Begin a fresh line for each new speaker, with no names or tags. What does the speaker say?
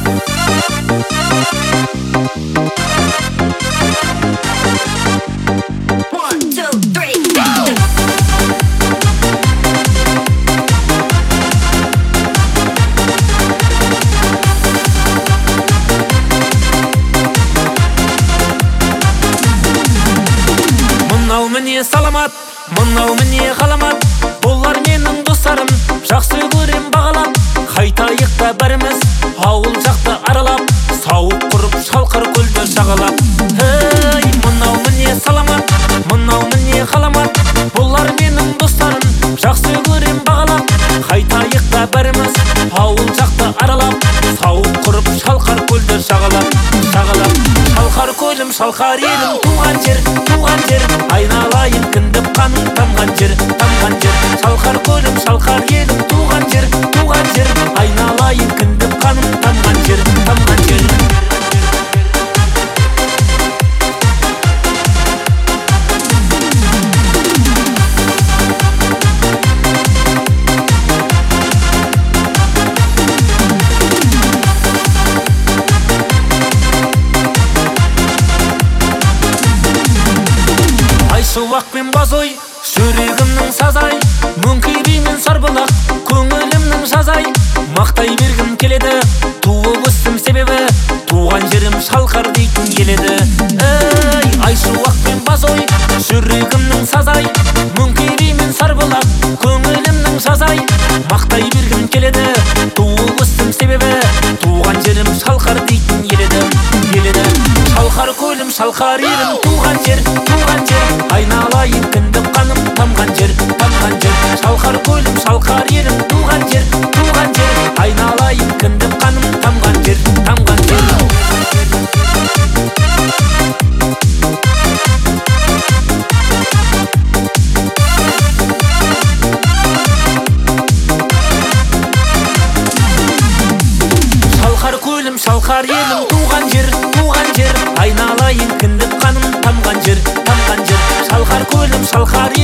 Міне саламат, мынау міне ғаламат, олар менің достарым, жақсы көрем бағалап. Қайтайық та бәріміз ауыл жақты аралап, сауық құрып шалқар көлді жағалап. Ей, мынау міне саламат, мынау міне ғаламат, олар менің достарым, жақсы көрем бағалап. Қайтайық та бәріміз ауыл жақты аралап, сауық құрып шалқар көлді жағалап. Шалқар көлім, шалқар елім, туған жер, айналайын кіндіп қаның тамған жер. Шалқар көлім, шалқар елім, туған жер, айналайын кіндіп қаның тамған жер. Шуақ пен базой, жүрегімнің сазай, мөңкебеймен сарбылақ, көңілімнің жазай. Мақтай бергім келеді, туып өстім себебі, туған жерім шалқар дейтін келеді. Ей, ай шуақ пен базой, жүрегімнің сазай, мөңкебеймен сарбылақ, көңілімнің жазай. Мақтай бергім келеді, туып өстім себебі, туған жерім шалқар дейтін келеді. Шалқар көлім, шалқар елім, туған жер, айналайын кіндіп қаным тамған жер. Шалқар көлім, шалқар елім, туған жер, айналайын кіндіп қаным тамған жер. Шалқар көлім, шалқар елім, туған жер, айналайын кіндіп қаным тамған жер. Шалқар көлім, шалқар